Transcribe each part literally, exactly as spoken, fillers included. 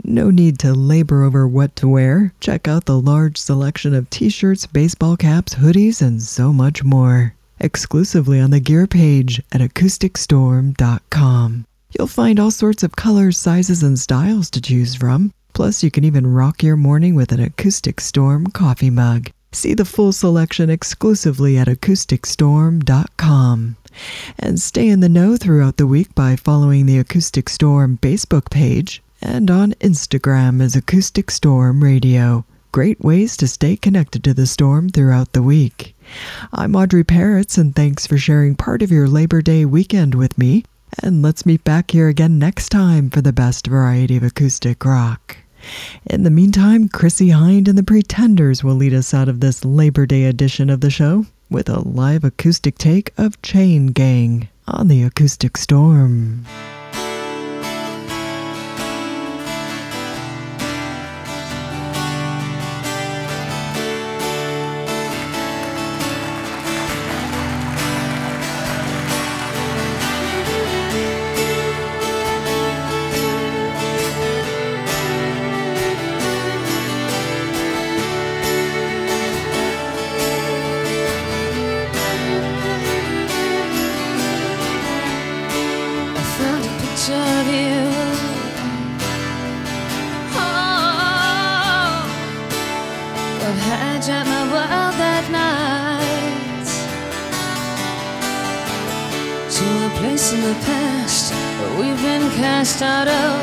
No need to labor over what to wear. Check out the large selection of t-shirts, baseball caps, hoodies, and so much more. Exclusively on the gear page at acoustic storm dot com. You'll find all sorts of colors, sizes, and styles to choose from. Plus, you can even rock your morning with an Acoustic Storm coffee mug. See the full selection exclusively at acoustic storm dot com. And stay in the know throughout the week by following the Acoustic Storm Facebook page and on Instagram as Acoustic Storm Radio. Great ways to stay connected to the storm throughout the week. I'm Audrey Parrots, and thanks for sharing part of your Labor Day weekend with me. And let's meet back here again next time for the best variety of acoustic rock. In the meantime, Chrissie Hynde and the Pretenders will lead us out of this Labor Day edition of the show with a live acoustic take of Chain Gang on the Acoustic Storm. Out of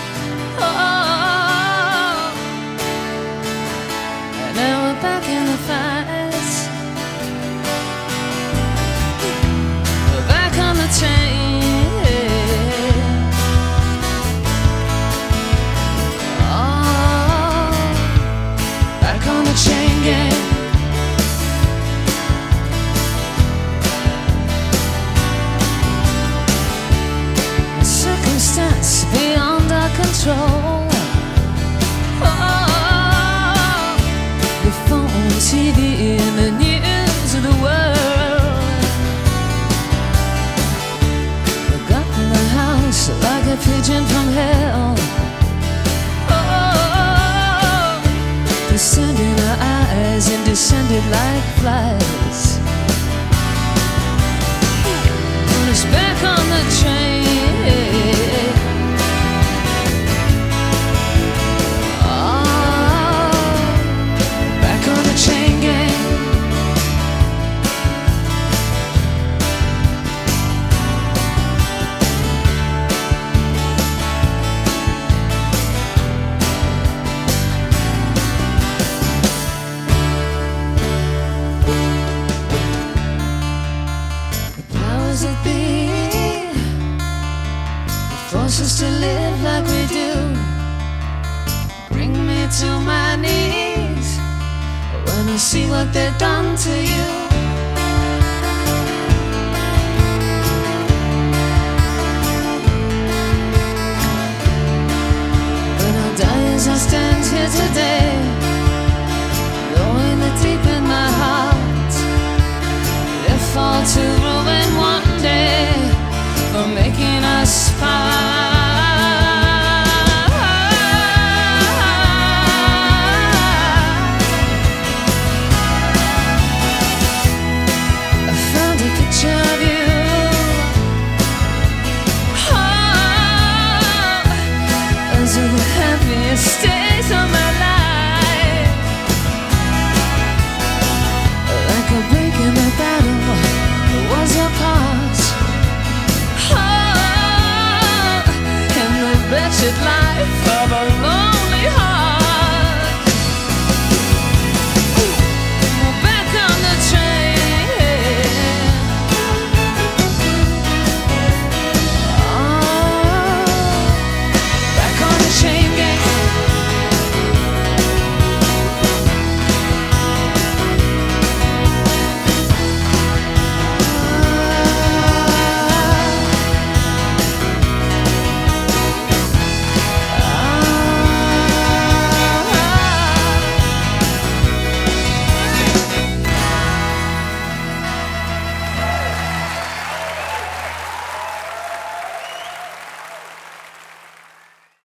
oh, and now we're back in the fights. We're back on the chain. Oh, back on the chain gang. Beyond our control. Oh, the phone, T V, and the news of the world. We got in the house like a pigeon from hell. Oh, descending our eyes and descended like flies. Put us back on the train. Chain gang. The powers that be, the force us to live like we do, bring me to my knees when I see what they've done to you. When I die as I stand here today, knowing that deep in my heart they fall to ruin one day for making us part. Stays of my life, like a break in the battle was your part. Oh, in the wretched life of a long